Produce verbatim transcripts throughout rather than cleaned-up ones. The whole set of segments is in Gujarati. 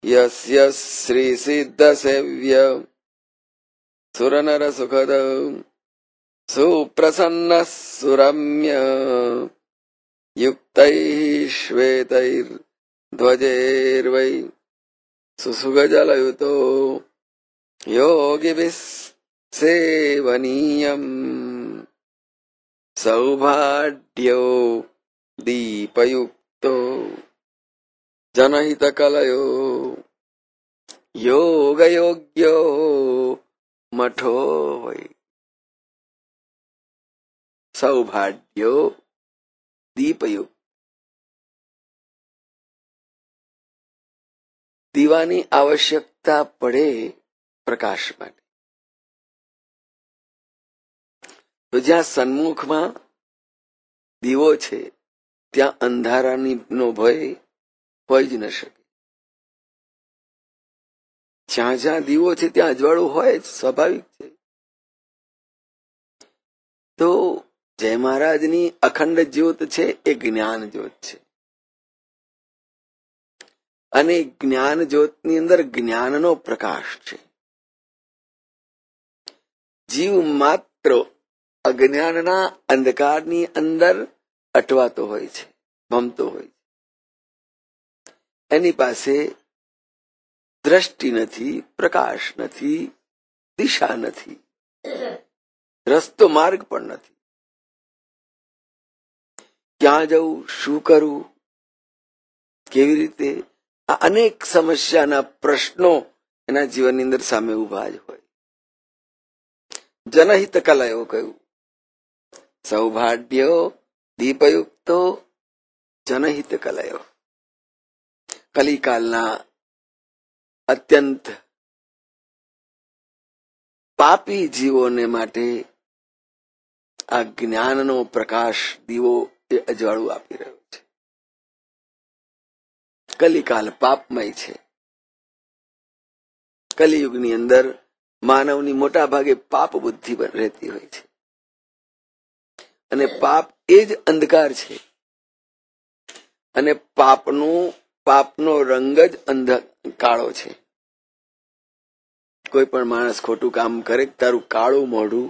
यस्य श्रीसिद्ध सेव्य सुरनर सुखद सुप्रसन्न सुरम्य युक्तैः श्वेतैर्ध्वजैर्वै सुसुगजलयुतो योगिभिः सेवनीयम् सौभाग्यो दीपयुक्तो जनहितकलयो योगयोग्यो मठो वै। सौभाग्यो दीपयुक्त દીવાની આવશ્યકતા પડે પ્રકાશ માટે. તો જ્યાં સન્મુખમાં દીવો છે ત્યાં અંધારાની નો ભય હોય જ ન શકે. જ્યાં જ્યાં દીવો છે ત્યાં અજવાળું હોય જ, સ્વાભાવિક છે. તો જય મહારાજની અખંડ જ્યોત છે એ જ્ઞાન જ્યોત છે, અને જ્ઞાન જ્યોતની અંદર જ્ઞાનનો પ્રકાશ છે. જીવ માત્ર અજ્ઞાનના અંધકારની અંદર અટવાતો હોય છે, ભમતો હોય છે. એની પાસે દ્રષ્ટિ નથી, પ્રકાશ નથી, દિશા નથી, રસ્તો માર્ગ પણ નથી. ક્યાં જવું, શું કરવું, કેવી રીતે, આ અનેક સમસ્યાના પ્રશ્નો એના જીવનની અંદર સામે ઉભા જ હોય. જનહિત કલયો કહ્યું, સૌભાગ્યો દીપયુક્તો જનહિત કલયો. કલિકાલના અત્યંત પાપી જીવોને માટે આ જ્ઞાનનો પ્રકાશ દીવો એ અજવાળું આપી રહ્યો છે. કલિકાલ પાપમય છે. કલિયુગની અંદર માનવની મોટા ભાગે પાપ બુદ્ધિ રહેતી હોય છે, અને પાપ એ જ અંધકાર છે, અને પાપનું પાપનો રંગ જ અંધ કાળો છે. કોઈ પણ માણસ ખોટું કામ કરે, તારું કાળું મોઢું,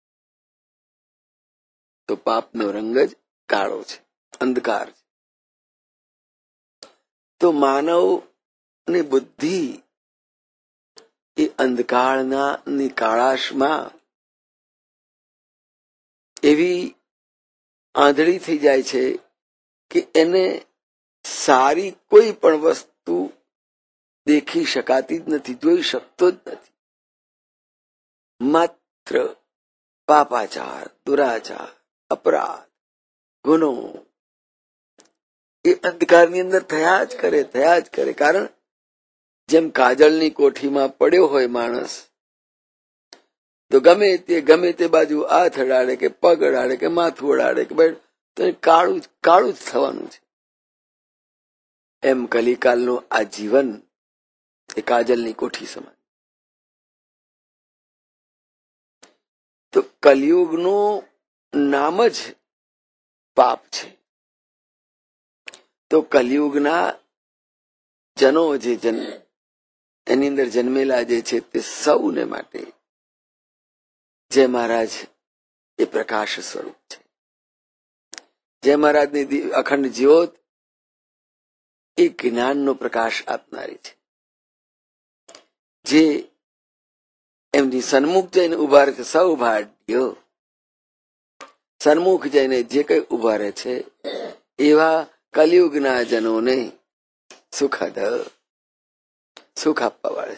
તો પાપનો રંગ જ કાળો છે, અંધકાર છે. તો માનવની બુદ્ધિ એ અંધકારના ની કાળાશમાં એવી આંધળી થઈ જાય છે કે એને સારી કોઈ પણ વસ્તુ દેખી શકાતી જ નથી, જોઈ શકતો જ નથી. માત્ર પાપાચાર, દુરાચાર, અપરાધ, ગુનો એ અંધકારની અંદર થયા જ કરે, થયા જ કરે. કારણ જેમ કાજળની કોઠીમાં પડ્યો હોય માણસ, તો ગમે તે ગમે તે બાજુ હાથ અડાડે કે પગ અડાડે કે માથું અડાડે કે ભાઈ તો કાળું કાળું જ થવાનું છે. એમ કલિકાલનું આ જીવન એ કાજલની કોઠી સમાન. તો કલિયુગનું નામ જ પાપ છે. તો કલિયુગના જનો જે જન એની અંદર જન્મેલા જે છે તે સૌને માટે જય મહારાજ એ પ્રકાશ સ્વરૂપ છે. જય મહારાજની અખંડ જ્યોત એ જ્ઞાનનો પ્રકાશ આપનારી છે. જે એમની સન્મુખ જઈને ઉભા રહે છે, સૌભાગ્ય સન્મુખ જઈને જે કઈ ઉભા રહે છે એવા કલિયુગના જનોને સુખદ સુખ આપવા વાળે.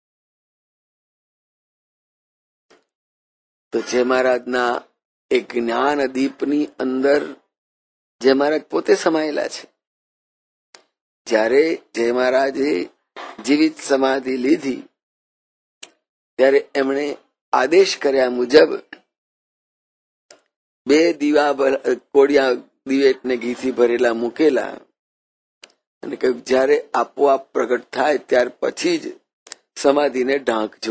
તો જય મહારાજના એ જ્ઞાન દીપની અંદર જય મહારાજ પોતે સમાયેલા છે. જ્યારે જય મહારાજે જીવિત સમાધિ લીધી ત્યારે એમણે આદેશ કર્યા મુજબ બે દીવા કોડિયા દિવેટને ઘીથી ભરેલા મૂકેલા, અને કહ્યું જ્યારે આપોઆપ પ્રગટ થાય ત્યાર પછી જ સમાધિને ઢાંકજો.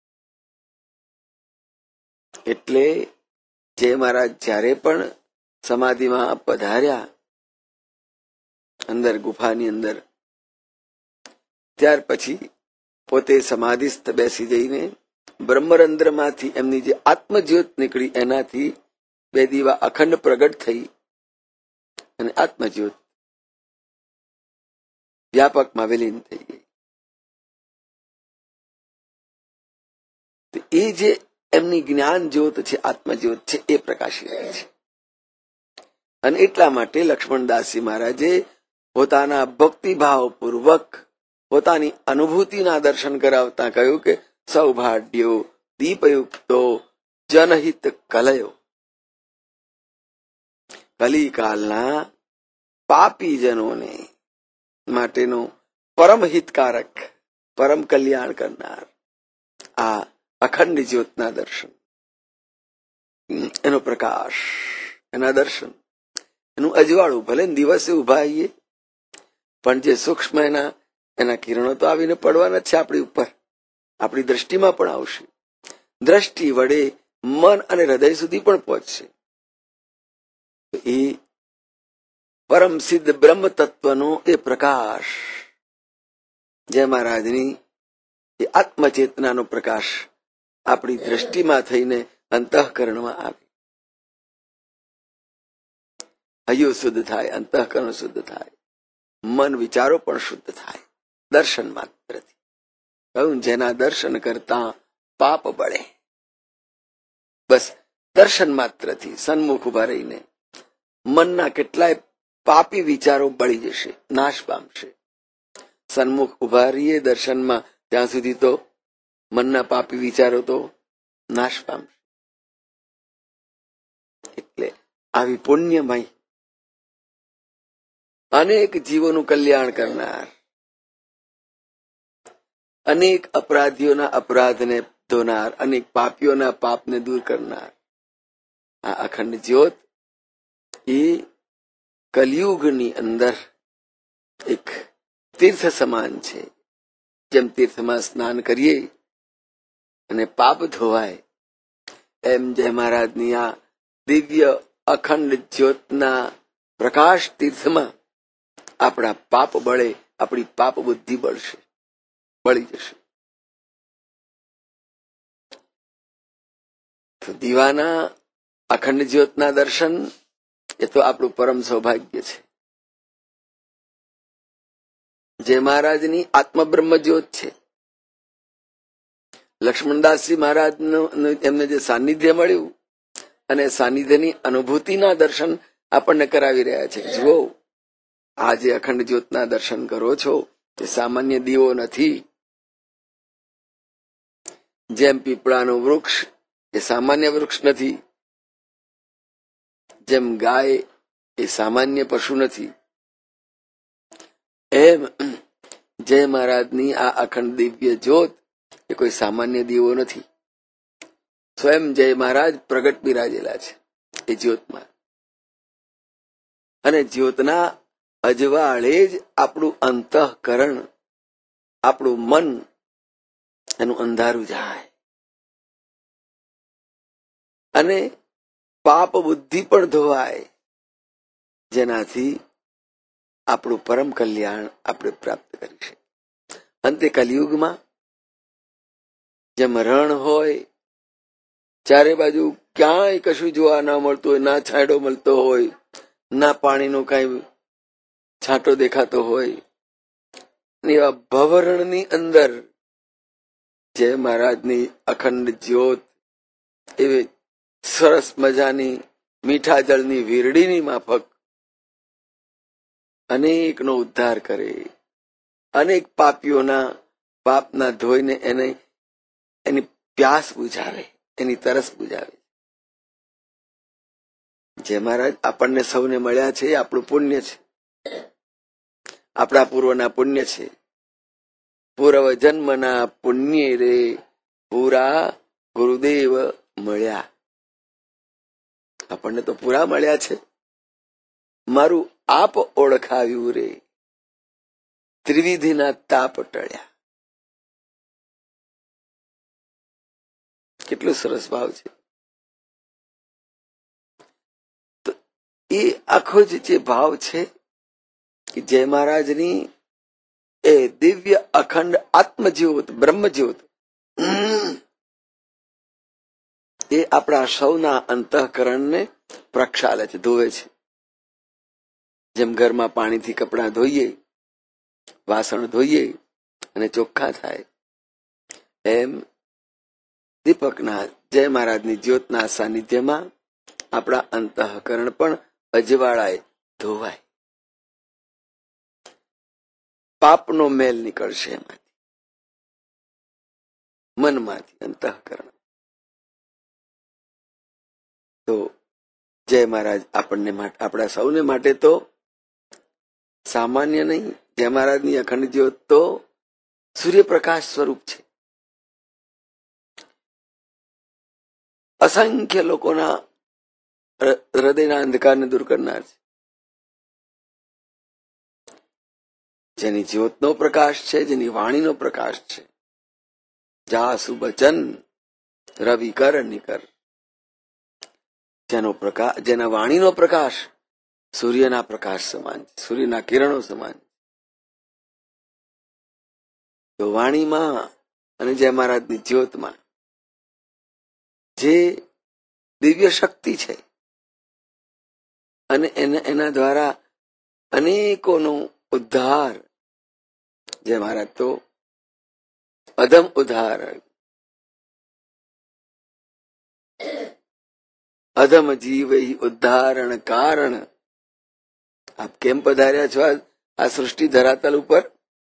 એટલે જય મહારાજ જ્યારે પણ સમાધિમાં પધાર્યા અંદર ગુફાની અંદર, ત્યાર પછી પોતે સમાધિસ્થ બેસી જઈને બ્રહ્મરંધ્રમાંથી એમની જે આત્મજ્યોત નીકળી એનાથી બે દીવા અખંડ પ્રગટ થઈ અને આત્મજ્યોત વ્યાપકમાં વિલીન થઈ ગઈ. એ જે એમની જ્ઞાન જ્યોત છે, આત્મજ્યોત છે, એ પ્રકાશી રહે છે. અને એટલા માટે લક્ષ્મણદાસજી મહારાજે પોતાના ભક્તિભાવ પૂર્વક પોતાની અનુભૂતિના દર્શન કરાવતા કહ્યું કે સૌભાગ્યો દીપયુક્તો જનહિત કલયો. કલિકાલના પાપીજનોને માટેનો પરમ હિતકારક, પરમ કલ્યાણ કરનાર આ અખંડ જ્યોતના દર્શન, એનો પ્રકાશ, એના દર્શન, એનું અજવાળું ભલે દિવસે ઉભા આવીએ પણ જે સૂક્ષ્મ એના એના કિરણો તો આવીને પડવાના જ છે આપણી ઉપર, આપણી દ્રષ્ટિમાં પણ આવશે. દ્રષ્ટિ વડે મન અને હૃદય સુધી પણ પહોંચશે. એ પરમ સિદ્ધ બ્રહ્મ તત્વનો એ પ્રકાશ, જય મહારાજની એ આત્મચેતનાનો પ્રકાશ આપણી દ્રષ્ટિમાં થઈને અંતઃકરણમાં આવે. હૈયું શુદ્ધ થાય, અંતઃકરણ શુદ્ધ થાય, મન વિચારો પણ શુદ્ધ થાય દર્શન માત્રથી. કહ્યું જેના દર્શન કરતા પાપ બળે. બસ દર્શન માત્રથી સન્મુખ ઉભા રહીને મનના કેટલાય પાપી વિચારો બળી જશે, નાશ પામશે. સન્મુખ ઉભા રહીએ દર્શનમાં ત્યાં સુધી તો મનના પાપી વિચારો તો નાશ પામશે. એટલે આવી પુણ્યમય અનેક જીવોનું કલ્યાણ કરનાર, અનેક અપરાધીઓના અપરાધને ધોનાર, અનેક પાપીઓના પાપને દૂર કરનાર આ અખંડ જ્યોત એ કલિયુગની અંદર એક તીર્થ સમાન છે. જેમ તીર્થમાં સ્નાન કરીએ અને પાપ ધોવાય, એમ જય મહારાજની આ દિવ્ય અખંડ જ્યોતના પ્રકાશ તીર્થમાં આપણા પાપ બળે, આપણી પાપ બુદ્ધિ બળશે, બળી જશે. તો દીવાના અખંડ જ્યોતના દર્શન એ તો આપણું પરમ સૌભાગ્ય છે. જય મહારાજની આત્મબ્રહ્મ જ્યોત છે. લક્ષ્મણદાસજી મહારાજનું એમને જે સાનિધ્ય મળ્યું અને સાનિધ્યની અનુભૂતિના દર્શન આપણને કરાવી રહ્યા છે. જુઓ, આ જે અખંડ જ્યોતના દર્શન કરો છો એ સામાન્ય દીવો નથી. જેમ પીપળાનું વૃક્ષ એ સામાન્ય વૃક્ષ નથી, જેમ ગાય એ સામાન્ય પશુ નથી, એમ જય મહારાજની આ અખંડ દિવ્ય જ્યોત એ કોઈ સામાન્ય દીવો નથી. સ્વયં જય મહારાજ પ્રગટ બિરાજેલા છે એ જ્યોતમાં. અને જ્યોતના અજવાળે જ આપણું અંતઃકરણ, આપણું મન એનું અંધારું જાય અને પાપ બુદ્ધિ પણ ધોવાય, જેનાથી આપણું પરમ કલ્યાણ આપણે પ્રાપ્ત કરી શકીએ. અંતે કલિયુગમાં જેમ રણ હોય, ચારે બાજુ ક્યાંય કશું જોવા ના મળતું હોય, ના છાંયડો મળતો હોય, ના પાણીનો કઈ છાંટો દેખાતો હોય, એવા ભવરણની અંદર જય મહારાજની અખંડ જ્યોત એવી સરસ મજાની મીઠા જળની વીરડીની માફક અનેકનો ઉદ્ધાર કરે, અનેક પાપીઓના પાપના ધોઈને એને એની પ્યાસ બુઝાવે, એની તરસ બુઝાવે. જે મહારાજ આપણને સૌને મળ્યા છે એ આપણું પુણ્ય છે, આપણા પૂર્વના પુણ્ય છે. પૂર્વ જન્મના પુણ્ય રે પૂરા ગુરુદેવ મળ્યા. આપણને તો પૂરા મળ્યા છે. મારું આપ ઓળખાવ્યું રે, ત્રિવિધિના તાપ ટળ્યા. કેટલું સરસ ભાવ છે. તો એ આખો જ જે ભાવ છે કે જય મહારાજની એ દિવ્ય અખંડ આત્મજ્યોત બ્રહ્મજ્યોત એ આપણા સૌના અંતઃકરણને પ્રક્ષાલે છે, ધોવે છે. જેમ ઘરમાં પાણીથી કપડાં ધોઈએ, વાસણ ધોઈએ અને ચોખ્ખા થાય, એમ દીપકના જય મહારાજની જ્યોતના સાનિધ્યમાં આપણા અંતઃકરણ પણ અજવાળાએ ધોવાય. પાપનો મેલ નીકળશે એમાંથી, મનમાંથી, અંતઃકરણ. તો જય મહારાજ આપણને આપણા સૌને માટે તો સામાન્ય નહીં, જય મહારાજની અખંડ જ્યોત તો સૂર્યપ્રકાશ સ્વરૂપ છે. અસંખ્ય લોકોના હૃદયના અંધકારને દૂર કરનાર છે. જેની જ્યોતનો પ્રકાશ છે, જેની વાણીનો પ્રકાશ છે. જાસુ બચન રવિ કર નિકર. જેનો પ્રકાશ, જેના વાણીનો પ્રકાશ સૂર્યના પ્રકાશ સમાન છે, સૂર્યના કિરણો સમાન. તો વાણીમાં અને જય મહારાજની જ્યોતમાં જે દિવ્ય શક્તિ છે અને એના દ્વારા અનેકોનો ઉદ્ધાર. જય મહારાજ તો અધમ ઉદ્ધાર, અધમ જીવ ઉદ્ધારણ કારણ. આપ કેમ પધાર્યા છો આ સૃષ્ટિ ધરાતલ ઉપર?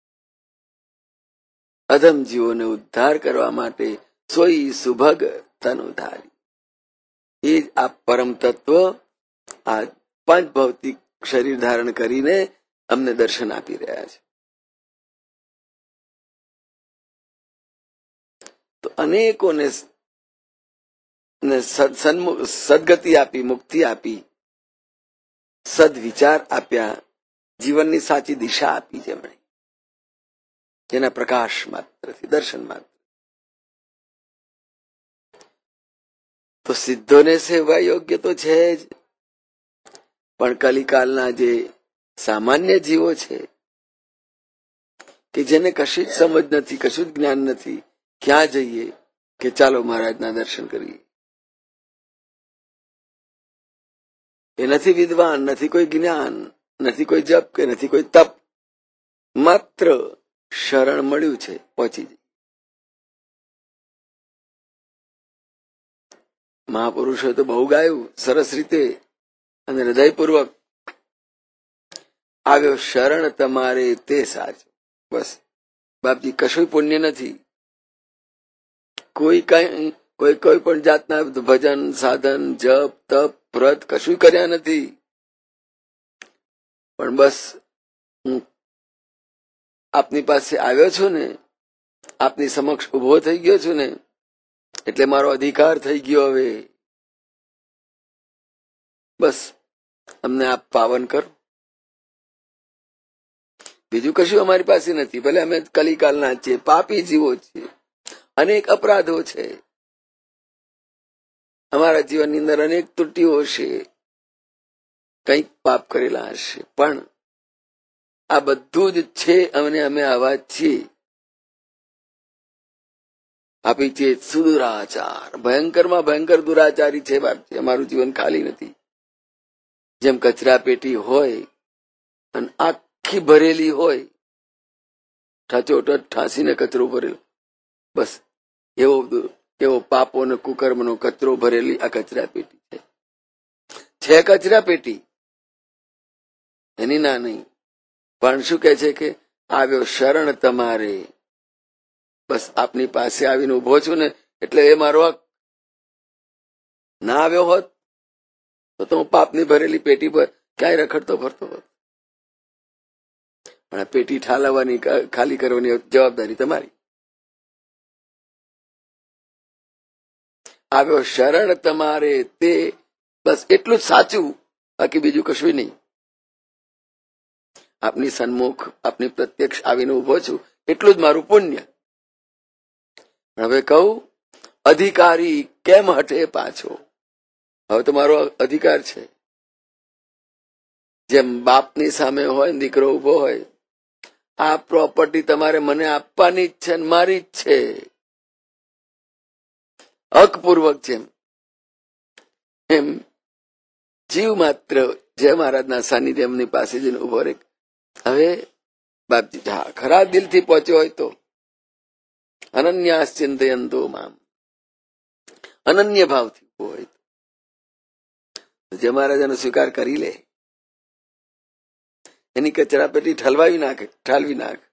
અધમ જીવોને ઉદ્ધાર કરવા માટે. સોઈ સુભગ તન ઉધારી. એ જ આ પરમ તત્વ આ પાંચ ભૌતિક શરીર ધારણ કરીને અમને દર્શન આપી રહ્યા છે. તો અનેકોને સદગતિ આપી, મુક્તિ આપી, સદવિચાર આપ્યા, જીવનની સાચી દિશા આપી જેમણે, જેના પ્રકાશ માત્રથી, દર્શન માત્ર. તો સિદ્ધોને સેવા યોગ્ય તો છે જ, પણ કલિકાલના જે સામાન્ય જીવો છે કે જેને કશી જ સમજ નથી, કશું જ જ્ઞાન નથી, ક્યાં જઈએ કે ચાલો મહારાજના દર્શન કરીએ. એ નથી વિદ્વાન, નથી કોઈ જ્ઞાન, નથી કોઈ જપ કે નથી કોઈ તપ, માત્ર શરણ મળ્યું છે, પહોંચી જઈએ. મહાપુરુષોએ તો બહુ ગાયું સરસ રીતે અને હૃદયપૂર્વક. આવ્યો શરણ તમારે તે સાચું. બસ બાપજી, કશું પુણ્ય નથી. કોઈ કઈ કોઈ કોઈ પણ જાતના ભજન, સાધન, જપ, તપ, વ્રત કશું કર્યા નથી. પણ બસ હું આપની પાસે આવ્યો છું ને, આપની સમક્ષ ઉભો થઈ ગયો છું ને, એટલે મારો અધિકાર થઈ ગયો. હવે બસ અમને આપ પાવન કરો. બીજું કશું અમારી પાસે નથી. ભલે અમે કલિકાલના છીએ, પાપી જીવો છીએ, અનેક અપરાધો છે, અમારા જીવનની અંદર અનેક ત્રુટીઓ છે, કંઈક પાપ કરેલા હશે, પણ આ બધું જ છે અને અમે આવા છીએ. આપી છે સુદુરાચાર, ભયંકરમાં ભયંકર દુરાચારી છે બાપજી. અમારું જીવન ખાલી નથી. જેમ કચરા પેટી હોય અને આખી ભરેલી હોય, ઠચોઠ ઠાંસીને કચરો ભરેલો, બસ એવો એવો પાપો ને કુકર્મનો કચરો ભરેલી આ કચરા પેટી છે. છે કચરા પેટી, એની ના નહીં, પણ શું કે છે કે આવ્યો શરણ તમારે. બસ આપની પાસે આવીને ઉભો છું ને, એટલે એ મારો હક. ના આવ્યો હોત તો હું પાપની ભરેલી પેટી પર ક્યાંય રખડતો ફરતો હોત. પણ આ પેટી ઠાલવવાની, ખાલી કરવાની જવાબદારી તમારી. આવ્યો શરણ તમારે તે, બસ એટલું જ સાચું, બાકી બીજું કશું નહીં. આપની સન્મુખ, આપની પ્રત્યક્ષ આવીને ઉભો છું, એટલું જ મારું પુણ્ય. હવે કહું, અધિકારી કેમ હટે પાછો? હવે તો મારો અધિકાર છે. જેમ બાપની સામે હોય દીકરો ઉભો હોય, આ પ્રોપર્ટી તમારે મને આપવાની જ છે, મારી જ છે, હકપૂર્વક છે. એમ જીવ માત્ર જય મહારાજના સાનિધ્ય એમની પાસે જઈને ઉભો રહે. હવે બાપજી હા ખરા દિલથી પહોંચ્યો હોય તો અનન્યાસ ચિંતયંતો મામ, અનન્ય ભાવથી હોય તો જય મહારાજાનો સ્વીકાર કરી લે. એની કચરા પેટી ઠલવાવી નાખે, ઠાલવી નાખ.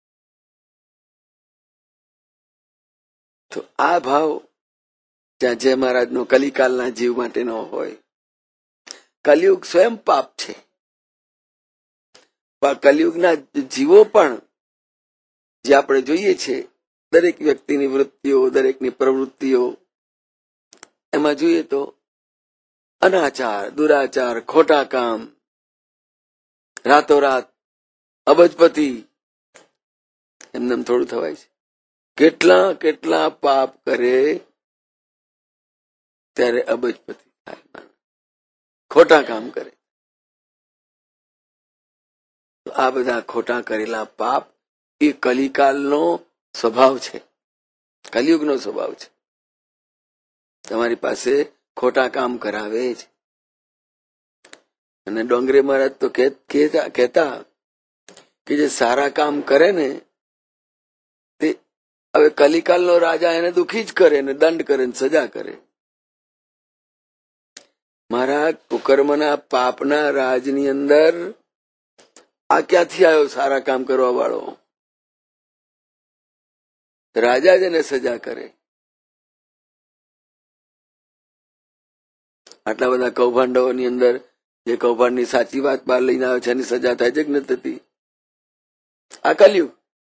તો આ ભાવ ત્યાં જય મહારાજનો કલિકાલના જીવ માટે ન હોય. કલિયુગ સ્વયં પાપ છે. કલિયુગના જીવો પણ જે આપણે જોઈએ છે, દરેક વ્યક્તિની વૃત્તિઓ, દરેકની પ્રવૃત્તિઓ, એમાં જોઈએ તો અનાચાર, દુરાચાર, ખોટા કામ, રાતોરાત અબજપતિ, એમને થોડું થવાય છે. કેટલા કેટલા પાપ કરે ત્યારે અબજપતિ થાય, ખોટા કામ કરે. આ બધા ખોટા કરેલા પાપ એ કલિકાલનો સ્વભાવ છે, કલિયુગનો સ્વભાવ છે. તમારી પાસે ખોટા કામ કરાવે જ. અને ડોંગરે મહારાજ તો કહેતા કે જે સારા કામ કરે ને તે હવે કલિકાલનો રાજા એને દુખી જ કરે ને દંડ કરે ને સજા કરે. મારા કુકર્મના પાપના રાજની અંદર આ ક્યાંથી આવ્યો સારા કામ કરવા વાળો? રાજા જ એને સજા કરે. આટલા બધા કૌભાંડોની અંદર જે કૌભાંડની સાચી વાત બહાર લઈને આવે છે એની સજા થાય છે કે નથી થતી? આ કલયુગ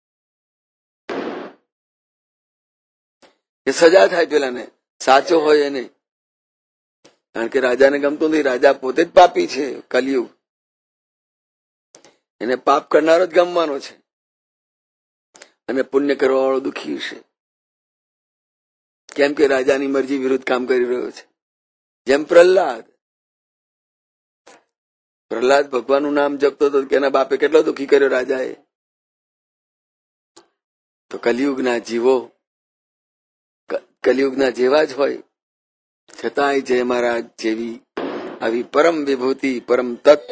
એ સજા થાય પેલાને, સાચો હોય એને. કારણ કે રાજાને ગમતું નથી, રાજા પોતે જ પાપી છે. કલયુગ એને પાપ કરનારો જ ગમવાનો છે અને પુણ્ય કરવા વાળો દુખી છે. કેમ કે રાજાની મરજી વિરુદ્ધ કામ કરી રહ્યો છે. જેમ પ્રહલાદ પ્રહલાદ ભગવાનનું નામ જપતો હતો કે એના બાપે કેટલો દુઃખી કર્યો રાજાએ. તો કલિયુગના જીવો કલિયુગના જેવા જ હોય, છતાંય જય મહારાજ જેવી આવી પરમ વિભૂતિ, પરમ તત્વ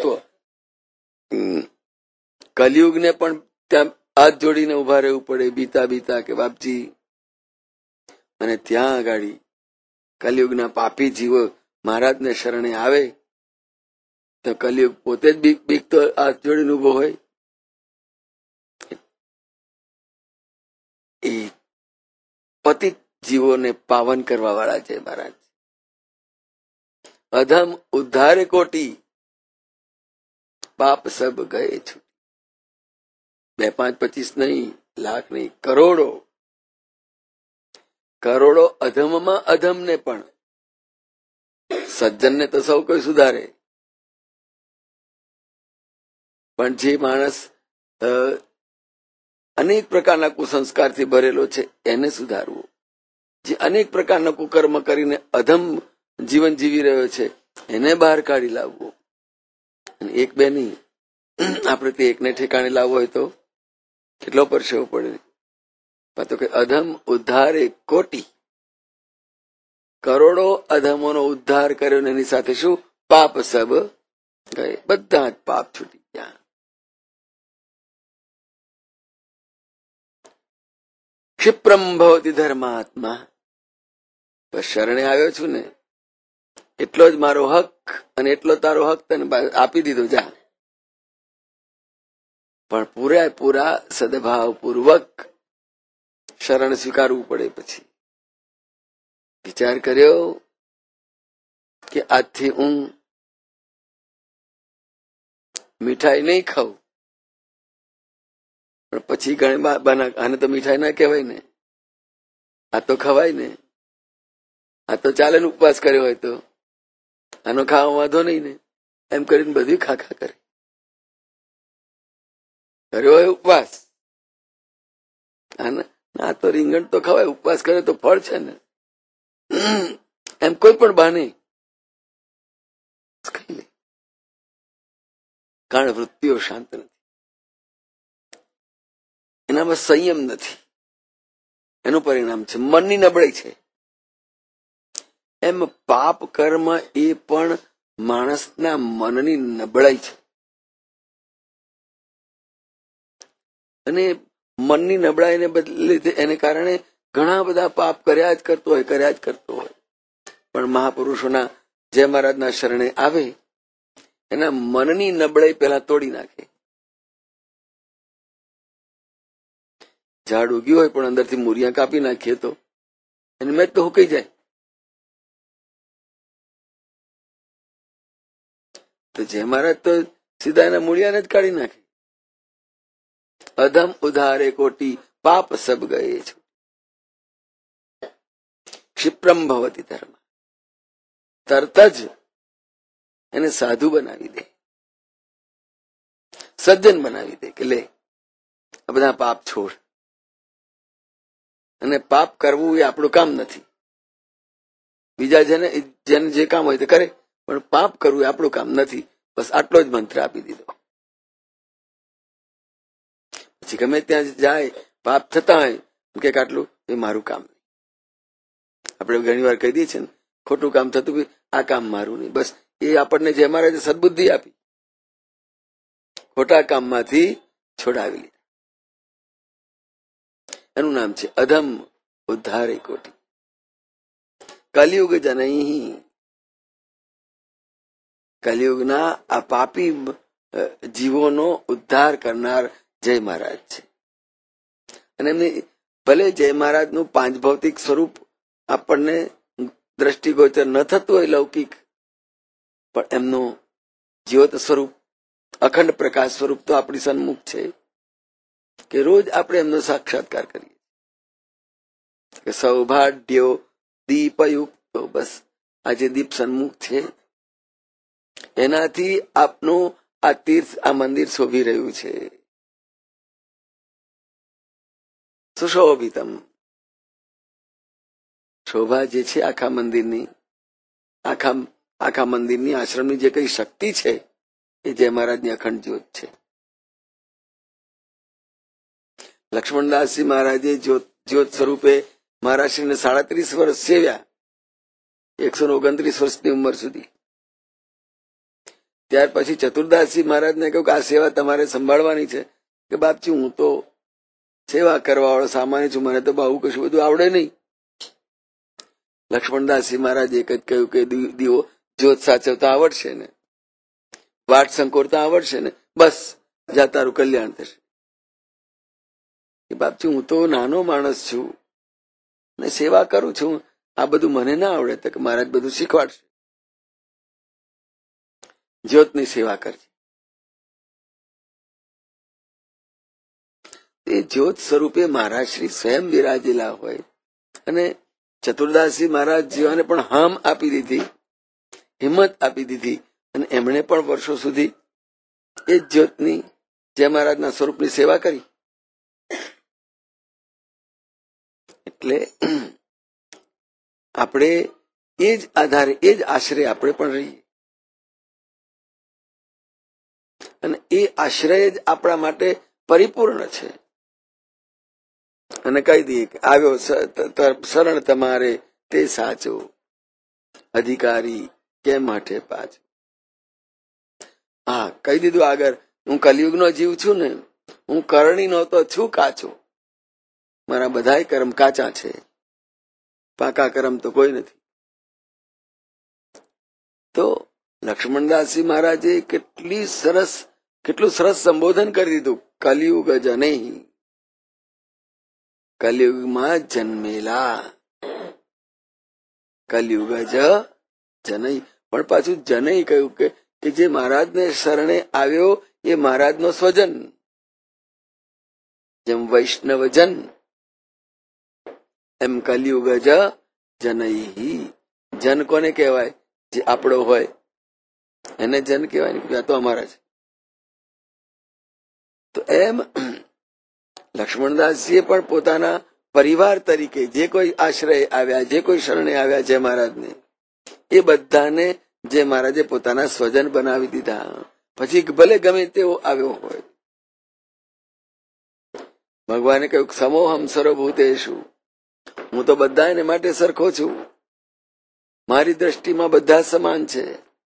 કલિયુગને પણ ત્યાં હાથ જોડીને ઉભા રહેવું પડે, બીતા બીતા કે બાપજી. અને ત્યાં આગાડી કલિયુગના પાપી જીવો મહારાજને શરણે આવે તો કલિયુગ પોતે જ બીક બીક તો હાથ જોડીને ઉભો હોય. એ પતિત જીવોને પાવન કરવા વાળા છે મહારાજ. અધમ ઉદ્ધારે કોટી, પાપ સબ ગયે છૂટી. બે પાંચ પચીસ નહીં, લાખ નહીં, કરોડો કરોડો અધમમાં અધમને પણ, સજ્જનને તો સૌ કોઈ સુધારે, પણ જે માણસ અનેક પ્રકારના કુસંસ્કારથી ભરેલો છે એને સુધારવું. જે અનેક પ્રકારના કુકર્મ કરીને અધમ જીવન જીવી રહ્યો છે એને બહાર કાઢી લાવવું. અને એક બે નહીં, આપણે તે એકને ઠેકાણે લાવવો હોય તો કેટલો પરસેવો પડે. તો કે અધમ ઉદ્ધારે કોટી, કરોડો અધમોનો ઉદ્ધાર કર્યો ને એની સાથે શું? પાપ સબ ગયે, બધા જ પાપ છૂટી ગયા. ક્ષિપ્રમ ભવતિ ધર્માત્મા, બસ શરણે આવ્યો છું ને એટલો જ મારો હક અને એટલો તારો હક તને આપી દીધો, જા. પણ પૂરેપૂરા સદભાવ પૂર્વક શરણ સ્વીકારવું પડે. પછી વિચાર કર્યો કે આજથી હું મીઠાઈ નહીં ખાઉં, પણ પછી ઘણી બના આને તો મીઠાઈ ના કહેવાય ને, આ તો ખવાય ને, આ તો ચાલે ને ઉપવાસ કર્યો હોય તો, આનો ખાવા વાંધો નહીં ને, એમ કરીને બધું ખાખા કરે. કર્યો હોય ઉપવાસ, આ તો રીંગણ તો ખવાય, ઉપવાસ કરે તો ફળ છે ને, એમ કોઈ પણ બહાને ખાઈ લે. કારણ વૃત્તિઓ શાંત નથી. એનામાં સંયમ નથી, એનું પરિણામ છે મનની નબળાઈ છે. એમ પાપ કર્મ એ પણ માણસના મનની નબળાઈ છે. અને મનની નબળાઈને બદલે એને કારણે ઘણા બધા પાપ કર્યા જ કરતો હોય કર્યા જ કરતો હોય પણ મહાપુરુષોના જય મહારાજના શરણે આવે એના મનની નબળાઈ પેલા તોડી નાખે. ઝાડ ઉગ્યું હોય પણ અંદરથી મૂરિયા કાપી નાખીએ તો એને મેચ તો હુકાઈ જાય. તો જય મહારાજ તો સીધા એના મૂળિયાને જ કાઢી નાખે. અધમ ઉધારે કોટી પાપ સબ ગયે છો, ક્ષિપ્રમ ભવતી ધર્મ. તરત જ એને સાધુ બનાવી દે, સજ્જન બનાવી દે કે લે આ બધા પાપ છોડ. અને પાપ કરવું એ આપણું કામ નથી. બીજા જેને જેને જે કામ હોય તે કરે, પણ પાપ કરવું એ આપણું કામ નથી. બસ આટલો જ મંત્ર આપી દીધો. પછી ગમે ત્યાં જાય પાપ થતા હોય કે આટલું એ મારું કામ નહીં. આપણે ઘણી વાર કહી દઈએ છીએ ને ખોટું કામ થતું આ કામ મારું નહીં. બસ એ આપણને જે અમારે સદબુદ્ધિ આપી ખોટા કામમાંથી છોડાવી લીધા. એનું નામ છે અધમ ઉદ્ધારે કોટી. કલિયુગ જનઈ. કલિયુગના આ પાપી જીવોનો ઉદ્ધાર કરનાર જય મહારાજ છે. અને એમને ભલે જય મહારાજનું પાંચ ભૌતિક સ્વરૂપ આપણને દ્રષ્ટિગોચર ન થતું હોય લૌકિક, પણ એમનું જ્યોત સ્વરૂપ અખંડ પ્રકાશ સ્વરૂપ તો આપણી સન્મુખ છે કે રોજ આપણે એમનો સાક્ષાત્કાર કરીએ. સૌભાગ્યો દીપયુક્તો. બસ આ જે દીપ સન્મુખ છે એનાથી આપનું આ તીર્થ આ મંદિર શોભી રહ્યું છે. સુશોભિતમ. શોભા જે છે આખા મંદિરની, આખા આખા મંદિરની આશ્રમની જે કઈ શક્તિ છે એ જય મહારાજની અખંડ જ્યોત છે. લક્ષ્મણદાસજી મહારાજે જ્યોત જ્યોત સ્વરૂપે મહારાજશ્રીને સાડત્રીસ વર્ષ સેવ્યા, એકસો ઓગણત્રીસ વર્ષની ઉંમર સુધી. ત્યાર પછી ચતુર્દાસજી મહારાજને કહ્યું કે આ સેવા તમારે સંભાળવાની છે. કે બાપજી હું તો સેવા કરવા વાળો સામાન્ય છું, મને તો બહુ કશું બધું આવડે નહીં. લક્ષ્મણદાસજી મહારાજ એક જ કહ્યું કે દીવો જ્યોત સાચવતા આવડશે ને, વાટ સંકોરતા આવડશે ને, બસ જા તારું કલ્યાણ થશે. કે બાપજી હું તો નાનો માણસ છું ને સેવા કરું છું, આ બધું મને ના આવડે. તો કે મહારાજ બધું શીખવાડશે. જ્યોતની સેવા કરજે. એ જ્યોત સ્વરૂપે મહારાજ શ્રી સ્વયં બિરાજેલા હોય. અને ચતુર્દાસજી મહારાજ જેવાને પણ હામ આપી દીધી, હિંમત આપી દીધી, અને એમણે પણ વર્ષો સુધી એ જ્યોતની જય મહારાજના સ્વરૂપની સેવા કરી. એટલે આપણે એ જ આધારે એ જ આશ્રય આપણે પણ રહીએ. અને એ આશ્રય જ આપણા માટે પરિપૂર્ણ છે. અને કહી દઈએ કે આવ્યો શરણ તમારે તે સાચો, અધિકારી કેમ માટે પાછો. હા કહી દીધું આગળ, હું કલિયુગનો જીવ છું ને, હું કરણી નો તો છું કાચો. મારા બધાય કર્મ કાચા છે, પાકા કર્મ તો કોઈ નથી. તો લક્ષ્મણદાસજી મહારાજે કેટલી સરસ કેટલું સરસ સંબોધન કરી દીધું. કલિયુગ જનૈ. કલિયુગમાં જન્મેલા. કલિયુગ જ જનૈ. પણ પાછું જનૈ કહ્યું કે કે જે મહારાજને શરણે આવ્યો એ મહારાજનો સ્વજન. જેમ વૈષ્ણવજન એમ કલિયુગ જ જનૈ. જન કોને કહેવાય? જે આપણો હોય એને જન કહેવાય ને, આ તો અમારા છે. તો એમ લક્ષ્મણદાસજીએ પણ પોતાના પરિવાર તરીકે જે કોઈ આશ્રય આવ્યા, જે કોઈ શરણે આવ્યા જય મહારાજને, એ બધાને જે મહારાજે પોતાના સ્વજન બનાવી દીધા. પછી ભલે ગમે તેવો આવ્યો હોય. ભગવાને કહ્યું સમોહમ સર્વભૂતેષુ, હું તો બધા એને માટે સરખો છું, મારી દ્રષ્ટિમાં બધા સમાન છે.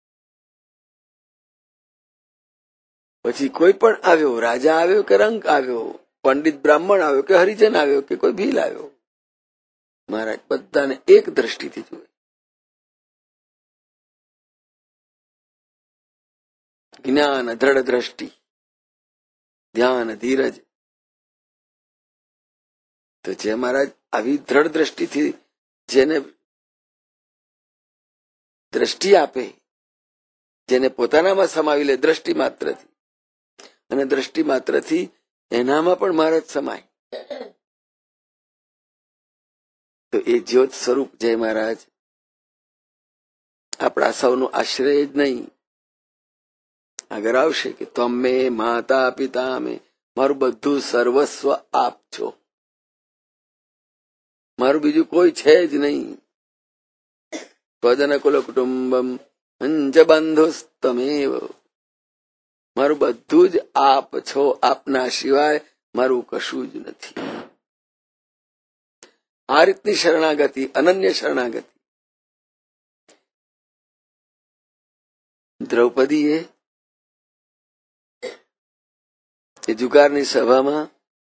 પછી કોઈ પણ આવ્યો, રાજા આવ્યો કે રંક આવ્યો, પંડિત બ્રાહ્મણ આવ્યો કે હરિજન આવ્યો કે કોઈ ભીલ આવ્યો, મહારાજ બધાને એક દ્રષ્ટિથી જુએ. જ્ઞાન દ્રઢ દ્રષ્ટિ, ધ્યાન ધીરજ. તો જે મહારાજ આવી દ્રઢ દ્રષ્ટિથી જેને દ્રષ્ટિ આપે, જેને પોતાનામાં સમાવી લે દ્રષ્ટિ માત્રથી, અને દ્રષ્ટિ માત્રથી એનામાં પણ મહારાજ સમાય, તો એ જ્યોત સ્વરૂપ જય મહારાજ આપણા સૌનું આશ્રય જ નહીં. આગળ આવશે કે તમે માતા પિતા અમે, મારું બધું સર્વસ્વ આપ છો, મારું બીજું કોઈ છે જ નહીં. સ્વજન કુલ કુટુંબમ પંચ બંધુસ્તમેવ, મારું બધું જ આપ છો, આપના સિવાય મારું કશું જ નથી. આ રીતની શરણાગતિ, અનન્ય શરણાગતિ દ્રૌપદીએ એ જુગારની સભામાં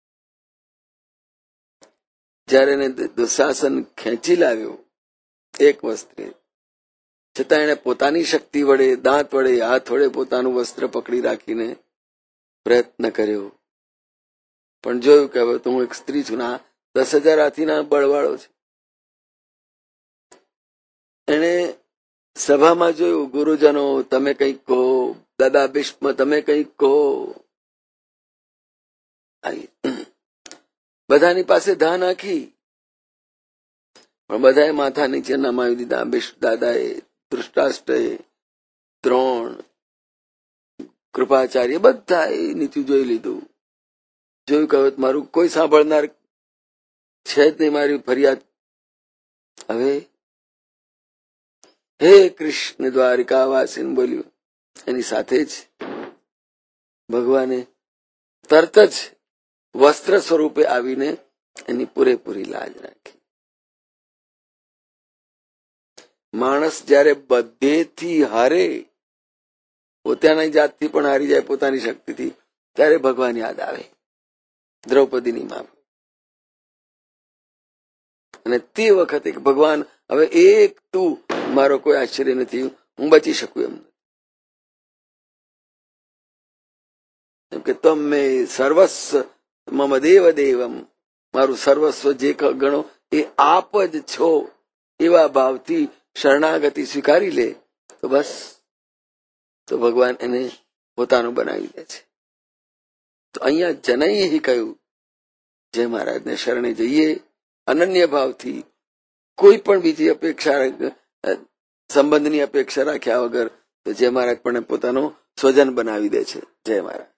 જયારે એને દુશાસન ખેંચી લાવ્યો એક વસ્ત્રે, છતાં એને પોતાની શક્તિ વડે, દાંત વડે, હાથ વડે પોતાનું વસ્ત્ર પકડી રાખીને પ્રયત્ન કર્યો, પણ જોયું કે હવે તો હું એક સ્ત્રી છું, ના દસ હજાર હાથીના બળવાળો છે. એને સભામાં જોયું, ગુરુજનો તમે કંઈક કહો, દાદા ભીષ્મ તમે કંઈક કહો. બધાની પાસે ધા નાખી, પણ બધાએ માથા નીચે નમાવી દીધા. ભીષ્મ દાદાએ, ધૃષ્ટાષ્ટ્રએ, દ્રોણ, કૃપાચાર્ય બધાએ નીચું જોઈ લીધું. જોયું કે મારું કોઈ સાંભળનાર છે જ નહીં મારી ફરિયાદ. હવે હે કૃષ્ણ દ્વારિકાવાસીને બોલ્યું. એની સાથે જ ભગવાને તરત જ વસ્ત્ર સ્વરૂપે આવીને એની પૂરેપૂરી લાજ રાખી. માણસ જયારે બધેથી હારે, પોતાની જાતથી પણ હારી જાય, પોતાની શક્તિથી, ત્યારે ભગવાન યાદ આવે, દ્રૌપદીની માં. અને તે વખતે ભગવાન હવે એક તું, મારો કોઈ આશ્ચર્ય નથી, હું બચી શકું એમ. એમ કે તમે સર્વસ્વ મમ દેવ દેવમ, મારું સર્વસ્વ જે ગણો એ આપ જ છો, એવા ભાવથી શરણાગતિ સ્વીકારી લે તો બસ, તો ભગવાન એને પોતાનું બનાવી દે છે. તો અહીંયા જનૈ કહ્યું, જય મહારાજને શરણે જઈએ અનન્ય ભાવથી, કોઈ પણ બીજી અપેક્ષા, સંબંધની અપેક્ષા રાખ્યા વગર, તો જય મહારાજ પણ પોતાનો સ્વજન બનાવી દે છે. જય મહારાજ.